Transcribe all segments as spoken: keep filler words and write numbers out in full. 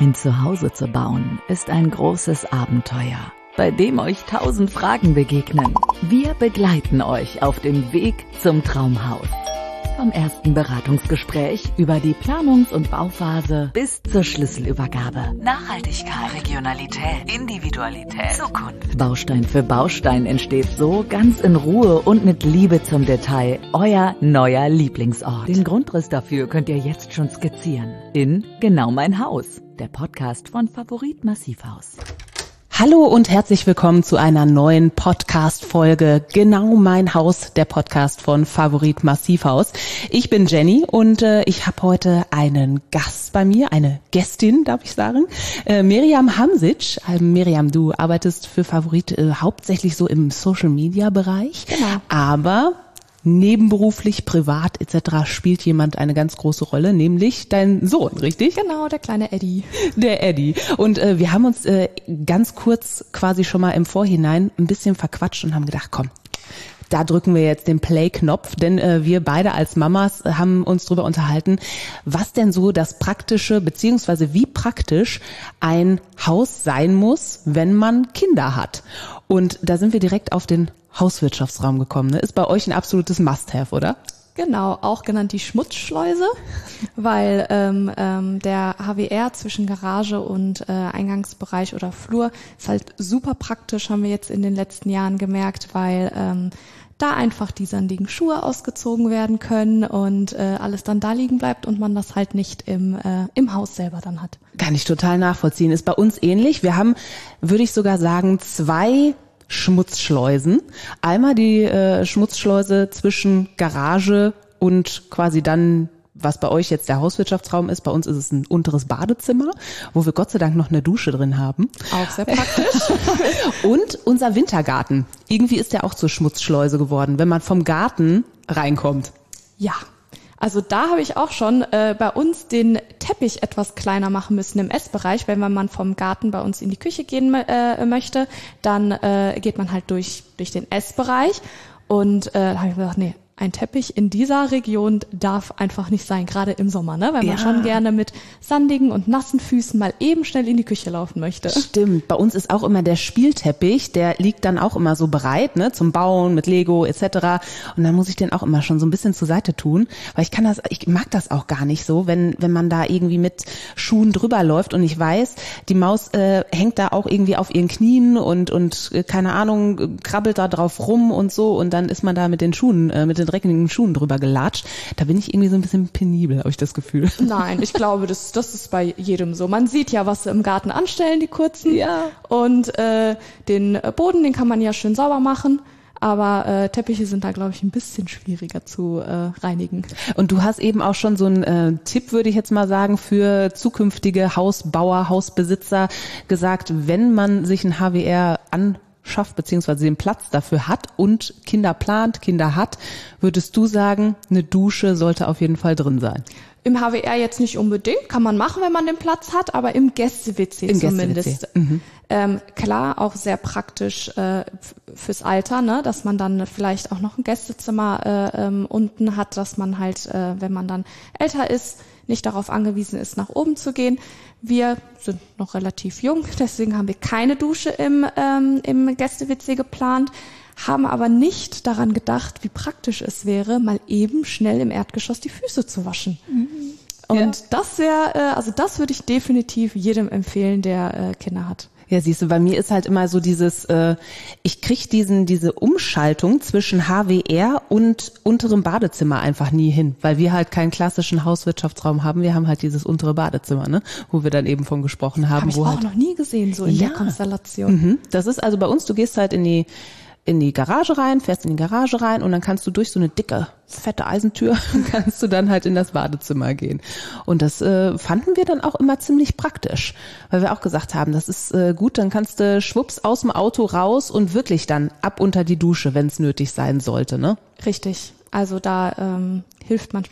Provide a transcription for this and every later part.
Ein Zuhause zu bauen ist ein großes Abenteuer, bei dem euch tausend Fragen begegnen. Wir begleiten euch auf dem Weg zum Traumhaus. Vom ersten Beratungsgespräch über die Planungs- und Bauphase bis zur Schlüsselübergabe. Nachhaltigkeit, Regionalität, Individualität, Zukunft. Baustein für Baustein entsteht so ganz in Ruhe und mit Liebe zum Detail euer neuer Lieblingsort. Den Grundriss dafür könnt ihr jetzt schon skizzieren. In Genau mein Haus, der Podcast von Favorit Massivhaus. Hallo und herzlich willkommen zu einer neuen Podcast-Folge Genau mein Haus, der Podcast von Favorit Massivhaus. Ich bin Jenny und äh, ich habe heute einen Gast bei mir, eine Gästin, darf ich sagen, äh, Miriam Hamsic. Äh, Miriam, du arbeitest für Favorit äh, hauptsächlich so im Social-Media-Bereich, genau. aber nebenberuflich, privat et cetera spielt jemand eine ganz große Rolle, nämlich dein Sohn, richtig? Genau, der kleine Eddie. Der Eddie. Und äh, wir haben uns äh, ganz kurz quasi schon mal im Vorhinein ein bisschen verquatscht und haben gedacht, komm, da drücken wir jetzt den Play-Knopf, denn äh, wir beide als Mamas äh, haben uns drüber unterhalten, was denn so das Praktische, beziehungsweise wie praktisch ein Haus sein muss, wenn man Kinder hat. Und da sind wir direkt auf den Hauswirtschaftsraum gekommen. Ne? Ist bei euch ein absolutes Must-have, oder? Genau, auch genannt die Schmutzschleuse, weil ähm, ähm, der H W R zwischen Garage und äh, Eingangsbereich oder Flur ist halt super praktisch, haben wir jetzt in den letzten Jahren gemerkt, weil ähm, da einfach die sandigen Schuhe ausgezogen werden können und äh, alles dann da liegen bleibt und man das halt nicht im äh, im Haus selber dann hat. Kann ich total nachvollziehen. Ist bei uns ähnlich. Wir haben, würde ich sogar sagen, zwei Schmutzschleusen. Einmal die äh, Schmutzschleuse zwischen Garage und quasi dann, was bei euch jetzt der Hauswirtschaftsraum ist. Bei uns ist es ein unteres Badezimmer, wo wir Gott sei Dank noch eine Dusche drin haben. Auch sehr praktisch. Und unser Wintergarten. Irgendwie ist der auch zur Schmutzschleuse geworden, wenn man vom Garten reinkommt. Ja. Also da habe ich auch schon äh, bei uns den Teppich etwas kleiner machen müssen im Essbereich, weil wenn man vom Garten bei uns in die Küche gehen äh, möchte, dann äh, geht man halt durch durch den Essbereich und äh, da habe ich mir gedacht, nee, ein Teppich in dieser Region darf einfach nicht sein, gerade im Sommer, ne? Weil man ja schon gerne mit sandigen und nassen Füßen mal eben schnell in die Küche laufen möchte. Stimmt, bei uns ist auch immer der Spielteppich, der liegt dann auch immer so bereit, ne, zum Bauen mit Lego et cetera. Und dann muss ich den auch immer schon so ein bisschen zur Seite tun, weil ich kann das, ich mag das auch gar nicht so, wenn wenn man da irgendwie mit Schuhen drüber läuft und ich weiß, die Maus äh, hängt da auch irgendwie auf ihren Knien und und äh, keine Ahnung, krabbelt da drauf rum und so und dann ist man da mit den Schuhen, äh, mit den dreckigen Schuhen drüber gelatscht. Da bin ich irgendwie so ein bisschen penibel, habe ich das Gefühl. Nein, ich glaube, das das ist bei jedem so. Man sieht ja, was sie im Garten anstellen, die kurzen. Ja. Und äh, den Boden, den kann man ja schön sauber machen. Aber äh, Teppiche sind da, glaube ich, ein bisschen schwieriger zu äh, reinigen. Und du hast eben auch schon so einen äh, Tipp, würde ich jetzt mal sagen, für zukünftige Hausbauer, Hausbesitzer gesagt, wenn man sich ein H W R an schafft, beziehungsweise den Platz dafür hat und Kinder plant, Kinder hat, würdest du sagen, eine Dusche sollte auf jeden Fall drin sein? Im H W R jetzt nicht unbedingt, kann man machen, wenn man den Platz hat, aber im Gäste-W C Im zumindest. Gäste-W C. Mhm. Ähm, klar, auch sehr praktisch äh, fürs Alter, ne, dass man dann vielleicht auch noch ein Gästezimmer äh, ähm, unten hat, dass man halt, äh, wenn man dann älter ist, nicht darauf angewiesen ist, nach oben zu gehen. Wir sind noch relativ jung, deswegen haben wir keine Dusche im, ähm, im Gäste-W C geplant, haben aber nicht daran gedacht, wie praktisch es wäre, mal eben schnell im Erdgeschoss die Füße zu waschen. Mhm. Und ja. das wäre, äh, also das würde ich definitiv jedem empfehlen, der äh, Kinder hat. Ja, siehst du, bei mir ist halt immer so dieses, äh, ich kriege diesen diese Umschaltung zwischen H W R und unterem Badezimmer einfach nie hin, weil wir halt keinen klassischen Hauswirtschaftsraum haben. Wir haben halt dieses untere Badezimmer, ne, wo wir dann eben von gesprochen haben. Habe ich wo auch halt noch nie gesehen, so in ja. der Konstellation. Mhm. Das ist also bei uns, du gehst halt in die in die Garage rein, fährst in die Garage rein und dann kannst du durch so eine dicke, fette Eisentür kannst du dann halt in das Badezimmer gehen. Und das äh, fanden wir dann auch immer ziemlich praktisch, weil wir auch gesagt haben, das ist äh, gut, dann kannst du schwupps aus dem Auto raus und wirklich dann ab unter die Dusche, wenn es nötig sein sollte, ne? Richtig. Also da ähm, hilft manchmal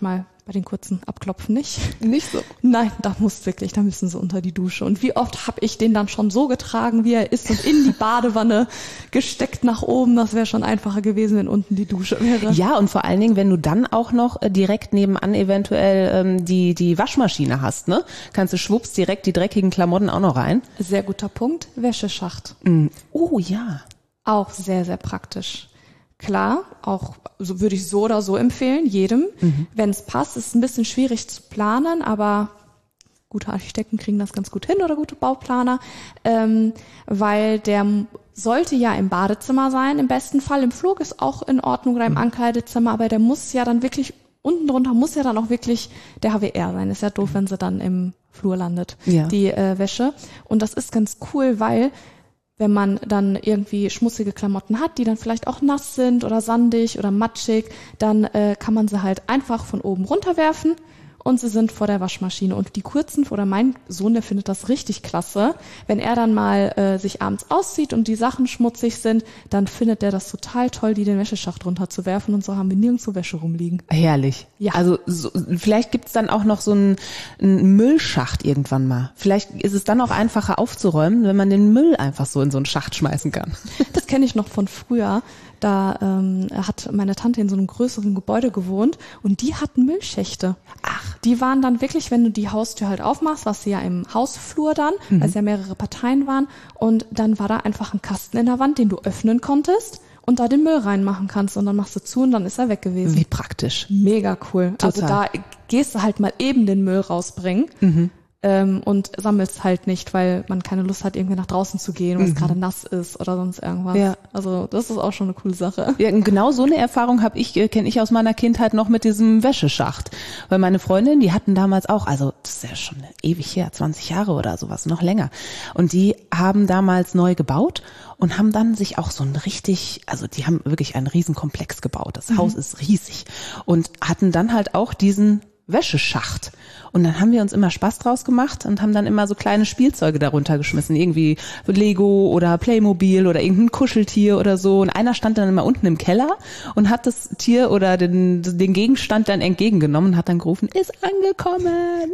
Bei den kurzen Abklopfen nicht. Nicht so. Nein, da muss wirklich, da müssen sie unter die Dusche. Und wie oft habe ich den dann schon so getragen, wie er ist und in die Badewanne gesteckt nach oben. Das wäre schon einfacher gewesen, wenn unten die Dusche wäre. Ja, und vor allen Dingen, wenn du dann auch noch äh, direkt nebenan eventuell ähm, die die Waschmaschine hast, ne? Kannst du schwupps direkt die dreckigen Klamotten auch noch rein. Sehr guter Punkt. Wäscheschacht. Mm. Oh ja. Auch sehr, sehr praktisch. Klar, auch so würde ich so oder so empfehlen, jedem. Mhm. Wenn es passt, ist es ein bisschen schwierig zu planen, aber gute Architekten kriegen das ganz gut hin oder gute Bauplaner, ähm, weil der sollte ja im Badezimmer sein, im besten Fall. Im Flur ist auch in Ordnung oder im Ankleidezimmer, aber der muss ja dann wirklich, unten drunter muss ja dann auch wirklich der H W R sein. Ist ja doof, wenn sie dann im Flur landet, ja. die äh, Wäsche. Und das ist ganz cool, weil wenn man dann irgendwie schmutzige Klamotten hat, die dann vielleicht auch nass sind oder sandig oder matschig, dann äh, kann man sie halt einfach von oben runterwerfen und sie sind vor der Waschmaschine. Und die kurzen, oder mein Sohn, der findet das richtig klasse, wenn er dann mal äh, sich abends auszieht und die Sachen schmutzig sind, dann findet er das total toll, die den Wäscheschacht runterzuwerfen und so haben wir nirgendwo Wäsche rumliegen. Herrlich. Ja. Also so, vielleicht gibt's dann auch noch so einen, einen Müllschacht irgendwann mal. Vielleicht ist es dann auch einfacher aufzuräumen, wenn man den Müll einfach so in so einen Schacht schmeißen kann. Das kenne ich noch von früher. Da ähm, hat meine Tante in so einem größeren Gebäude gewohnt und die hatten Müllschächte. Ach. Die waren dann wirklich, wenn du die Haustür halt aufmachst, warst du ja im Hausflur dann, mhm. weil es ja mehrere Parteien waren und dann war da einfach ein Kasten in der Wand, den du öffnen konntest und da den Müll reinmachen kannst und dann machst du zu und dann ist er weg gewesen. Wie praktisch. Mega cool. Total. Also da gehst du halt mal eben den Müll rausbringen. Mhm. Ähm, und sammelst halt nicht, weil man keine Lust hat, irgendwie nach draußen zu gehen, weil es mhm. gerade nass ist oder sonst irgendwas. Ja. Also das ist auch schon eine coole Sache. Ja, genau so eine Erfahrung habe ich, kenne ich aus meiner Kindheit noch mit diesem Wäscheschacht. Weil meine Freundin, die hatten damals auch, also das ist ja schon ewig her, zwanzig Jahre oder sowas, noch länger. Und die haben damals neu gebaut und haben dann sich auch so ein richtig, also die haben wirklich einen Riesenkomplex gebaut. Das mhm. Haus ist riesig. Und hatten dann halt auch diesen Wäscheschacht. Und dann haben wir uns immer Spaß draus gemacht und haben dann immer so kleine Spielzeuge darunter geschmissen. Irgendwie Lego oder Playmobil oder irgendein Kuscheltier oder so. Und einer stand dann immer unten im Keller und hat das Tier oder den, den Gegenstand dann entgegengenommen und hat dann gerufen, ist angekommen.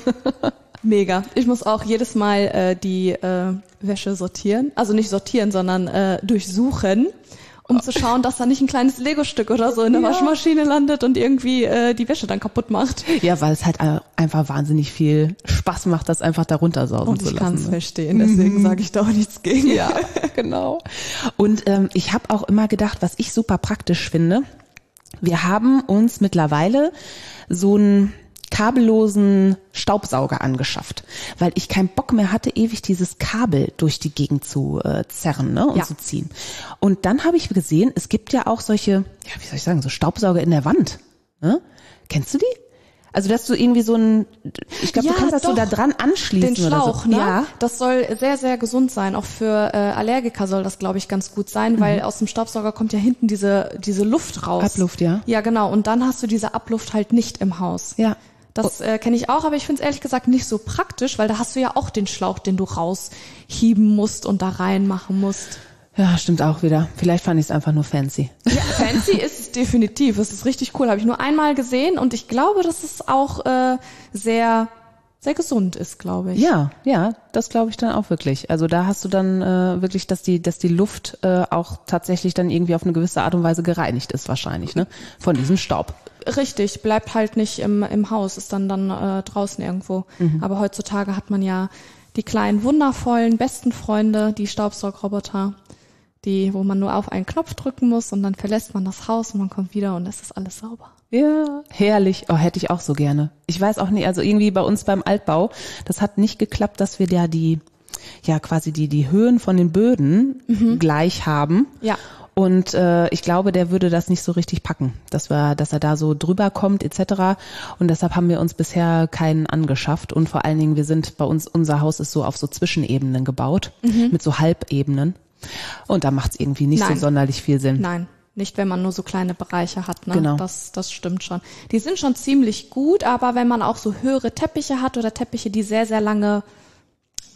Mega. Ich muss auch jedes Mal äh, die äh, Wäsche sortieren. Also nicht sortieren, sondern äh, durchsuchen. Um zu schauen, dass da nicht ein kleines Lego-Stück oder so in der ja. Waschmaschine landet und irgendwie äh, die Wäsche dann kaputt macht. Ja, weil es halt einfach wahnsinnig viel Spaß macht, das einfach darunter sausen und zu lassen. Ich kann es verstehen, deswegen mhm. sage ich da auch nichts gegen. Ja, genau. Und ähm, ich habe auch immer gedacht, was ich super praktisch finde, wir haben uns mittlerweile so ein kabellosen Staubsauger angeschafft, weil ich keinen Bock mehr hatte, ewig dieses Kabel durch die Gegend zu äh, zerren, ne, und ja. zu ziehen. Und dann habe ich gesehen, es gibt ja auch solche, ja, wie soll ich sagen, so Staubsauger in der Wand. Ne? Kennst du die? Also, dass du irgendwie so ein, ich glaube, ja, du kannst das doch. so da dran anschließen. Den Schlauch, oder so. ne? Ja. Das soll sehr, sehr gesund sein. Auch für äh, Allergiker soll das, glaube ich, ganz gut sein, mhm. weil aus dem Staubsauger kommt ja hinten diese diese Luft raus. Abluft, ja. Ja, genau. Und dann hast du diese Abluft halt nicht im Haus. Ja. Das äh, kenne ich auch, aber ich finde es ehrlich gesagt nicht so praktisch, weil da hast du ja auch den Schlauch, den du raushieben musst und da reinmachen musst. Ja, stimmt auch wieder. Vielleicht fand ich es einfach nur fancy. Ja, fancy ist es definitiv. Es ist richtig cool. Habe ich nur einmal gesehen und ich glaube, dass es auch äh, sehr, sehr gesund ist, glaube ich. Ja, ja, das glaube ich dann auch wirklich. Also da hast du dann äh, wirklich, dass die, dass die Luft äh, auch tatsächlich dann irgendwie auf eine gewisse Art und Weise gereinigt ist wahrscheinlich, ne? Von diesem Staub. Richtig, bleibt halt nicht im, im Haus, ist dann dann äh, draußen irgendwo. Mhm. Aber heutzutage hat man ja die kleinen, wundervollen, besten Freunde, die Staubsaugroboter, die, wo man nur auf einen Knopf drücken muss und dann verlässt man das Haus und man kommt wieder und es ist alles sauber. Ja, herrlich. Oh, hätte ich auch so gerne. Ich weiß auch nicht, also irgendwie bei uns beim Altbau, das hat nicht geklappt, dass wir da die, ja quasi die, die Höhen von den Böden mhm. gleich haben. Ja. Und äh, ich glaube, der würde das nicht so richtig packen, dass wir, dass er da so drüber kommt et cetera. Und deshalb haben wir uns bisher keinen angeschafft. Und vor allen Dingen, wir sind bei uns, unser Haus ist so auf so Zwischenebenen gebaut, mhm. mit so Halbebenen. Und da macht es irgendwie nicht Nein. so sonderlich viel Sinn. Nein, nicht wenn man nur so kleine Bereiche hat. Ne? Genau. Das, das stimmt schon. Die sind schon ziemlich gut, aber wenn man auch so höhere Teppiche hat oder Teppiche, die sehr, sehr lange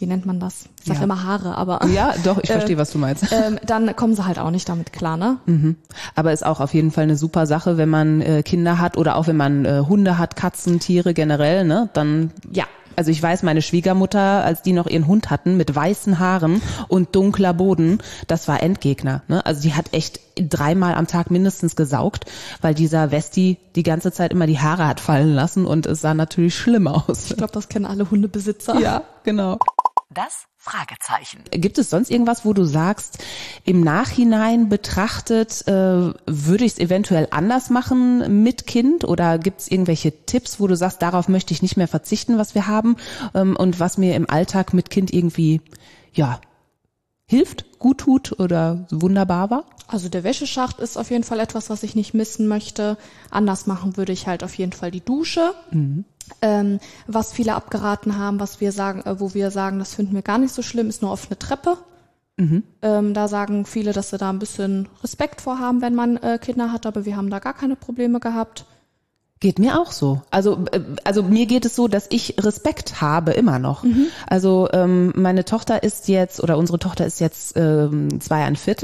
wie nennt man das? Ich sag Ja. immer Haare, aber Ja, doch, ich verstehe, äh, was du meinst. ähm, dann kommen sie halt auch nicht damit klar, ne? Mhm. Aber ist auch auf jeden Fall eine super Sache, wenn man äh, Kinder hat oder auch wenn man äh, Hunde hat, Katzen, Tiere generell, ne? Dann Ja. Also ich weiß, meine Schwiegermutter, als die noch ihren Hund hatten mit weißen Haaren und dunkler Boden, das war Endgegner. Ne? Also die hat echt dreimal am Tag mindestens gesaugt, weil dieser Westi die ganze Zeit immer die Haare hat fallen lassen und es sah natürlich schlimm aus. Ich glaube, das kennen alle Hundebesitzer. Ja, genau. Das Fragezeichen. Gibt es sonst irgendwas, wo du sagst, im Nachhinein betrachtet, äh, würde ich es eventuell anders machen mit Kind? Oder gibt es irgendwelche Tipps, wo du sagst, darauf möchte ich nicht mehr verzichten, was wir haben ähm, und was mir im Alltag mit Kind irgendwie, ja, hilft, gut tut oder wunderbar war? Also der Wäscheschacht ist auf jeden Fall etwas, was ich nicht missen möchte. Anders machen würde ich halt auf jeden Fall die Dusche. Mhm. Ähm, was viele abgeraten haben, was wir sagen, äh, wo wir sagen, das finden wir gar nicht so schlimm, ist nur offene Treppe. Mhm. Ähm, da sagen viele, dass sie da ein bisschen Respekt vor haben, wenn man äh, Kinder hat, aber wir haben da gar keine Probleme gehabt. Geht mir auch so. Also also mir geht es so, dass ich Respekt habe immer noch. Mhm. Also ähm, meine Tochter ist jetzt oder unsere Tochter ist jetzt ähm, zwei ein Viertel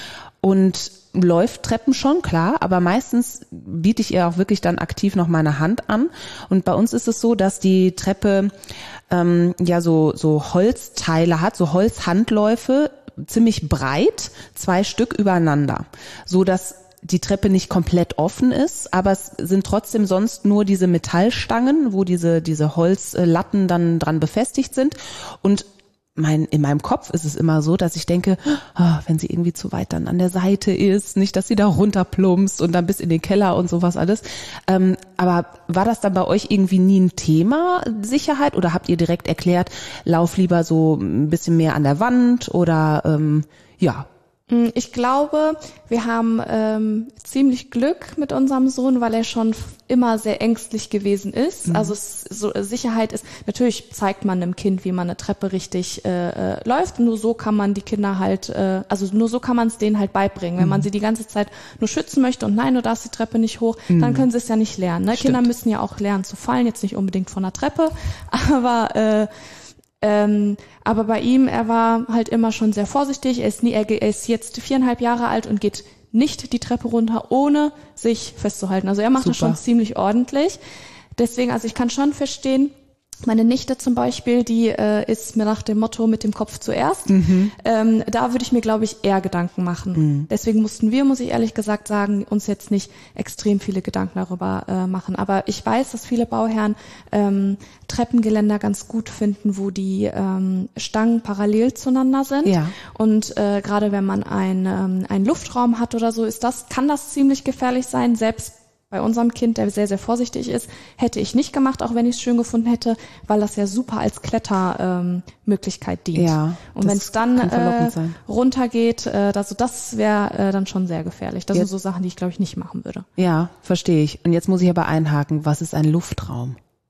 und läuft Treppen schon, klar, aber meistens biete ich ihr auch wirklich dann aktiv noch meine Hand an. Und bei uns ist es so, dass die Treppe ähm, ja so so Holzteile hat, so Holzhandläufe, ziemlich breit, zwei Stück übereinander, so dass die Treppe nicht komplett offen ist, aber es sind trotzdem sonst nur diese Metallstangen, wo diese diese Holzlatten dann dran befestigt sind. Und mein, in meinem Kopf ist es immer so, dass ich denke, oh, wenn sie irgendwie zu weit dann an der Seite ist, nicht, dass sie da runterplumpst und dann bis in den Keller und sowas alles. Ähm, aber war das dann bei euch irgendwie nie ein Thema, Sicherheit? Oder habt ihr direkt erklärt, lauf lieber so ein bisschen mehr an der Wand oder ähm, ja? Ich glaube, wir haben ähm, ziemlich Glück mit unserem Sohn, weil er schon f- immer sehr ängstlich gewesen ist. Mhm. Also es, so, Sicherheit ist, natürlich zeigt man einem Kind, wie man eine Treppe richtig äh, äh, läuft. Nur so kann man die Kinder halt, äh, also nur so kann man es denen halt beibringen. Wenn mhm. man sie die ganze Zeit nur schützen möchte und nein, du darfst die Treppe nicht hoch, mhm. dann können sie es ja nicht lernen. Ne? Kinder müssen ja auch lernen zu fallen, jetzt nicht unbedingt von der Treppe, aber äh, Ähm, aber bei ihm, er war halt immer schon sehr vorsichtig. Er ist nie, er, er ist jetzt viereinhalb Jahre alt und geht nicht die Treppe runter, ohne sich festzuhalten. Also er macht das schon ziemlich ordentlich. Deswegen, also ich kann schon verstehen, meine Nichte zum Beispiel, die äh, ist mir nach dem Motto mit dem Kopf zuerst. Mhm. Ähm, da würde ich mir, glaube ich, eher Gedanken machen. Mhm. Deswegen mussten wir, muss ich ehrlich gesagt sagen, uns jetzt nicht extrem viele Gedanken darüber äh, machen. Aber ich weiß, dass viele Bauherren ähm, Treppengeländer ganz gut finden, wo die ähm, Stangen parallel zueinander sind. Ja. Und äh, gerade wenn man ein, ähm, einen Luftraum hat oder so, ist das, kann das ziemlich gefährlich sein, selbst bei unserem Kind, der sehr, sehr vorsichtig ist, hätte ich nicht gemacht, auch wenn ich es schön gefunden hätte, weil das ja super als Klettermöglichkeit ähm, dient. Ja, und wenn es dann äh, runtergeht, äh, also das wäre äh, dann schon sehr gefährlich. Das jetzt, sind so Sachen, die ich, glaube ich, nicht machen würde. Ja, verstehe ich. Und jetzt muss ich aber einhaken, was ist ein Luftraum?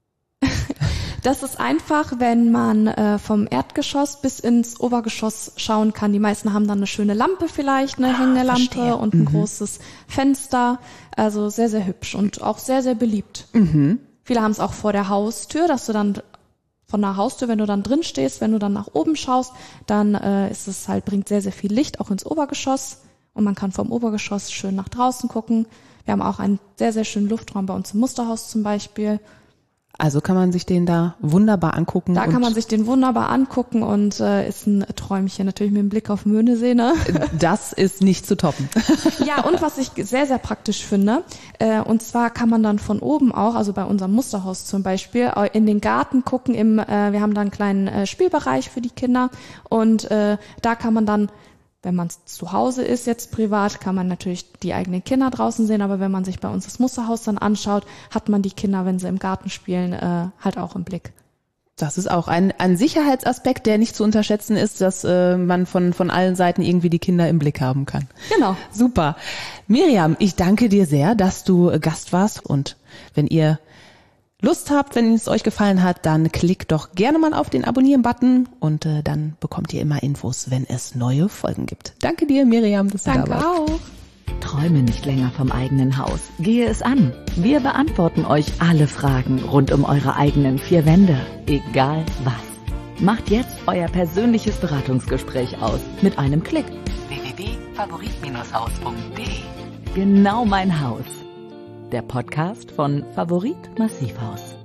Das ist einfach, wenn man äh, vom Erdgeschoss bis ins Obergeschoss schauen kann. Die meisten haben dann eine schöne Lampe vielleicht, eine hängende Lampe und ein mhm. großes Fenster. Also sehr, sehr hübsch und auch sehr, sehr beliebt. Mhm. Viele haben es auch vor der Haustür, dass du dann von der Haustür, wenn du dann drin stehst, wenn du dann nach oben schaust, dann äh, ist es halt, bringt sehr, sehr viel Licht auch ins Obergeschoss und man kann vom Obergeschoss schön nach draußen gucken. Wir haben auch einen sehr, sehr schönen Luftraum bei uns im Musterhaus zum Beispiel. Also kann man sich den da wunderbar angucken. Da kann man sich den wunderbar angucken und äh, ist ein Träumchen. Natürlich mit dem Blick auf Möhnesee, ne? Das ist nicht zu toppen. Ja, und was ich sehr, sehr praktisch finde, äh, und zwar kann man dann von oben auch, also bei unserem Musterhaus zum Beispiel, in den Garten gucken. Im, äh, wir haben da einen kleinen äh, Spielbereich für die Kinder und äh, da kann man dann, wenn man zu Hause ist, jetzt privat, kann man natürlich die eigenen Kinder draußen sehen, aber wenn man sich bei uns das Musterhaus dann anschaut, hat man die Kinder, wenn sie im Garten spielen, äh, halt auch im Blick. Das ist auch ein, ein Sicherheitsaspekt, der nicht zu unterschätzen ist, dass äh, man von, von allen Seiten irgendwie die Kinder im Blick haben kann. Genau. Super. Miriam, ich danke dir sehr, dass du Gast warst und wenn ihr Lust habt, wenn es euch gefallen hat, dann klickt doch gerne mal auf den Abonnieren-Button und äh, dann bekommt ihr immer Infos, wenn es neue Folgen gibt. Danke dir, Miriam, dass du Danke da warst. Auch. Träume nicht länger vom eigenen Haus. Gehe es an. Wir beantworten euch alle Fragen rund um eure eigenen vier Wände. Egal was. Macht jetzt euer persönliches Beratungsgespräch aus mit einem Klick. w w w punkt favorit haus punkt de. Genau mein Haus. Der Podcast von Favorit Massivhaus.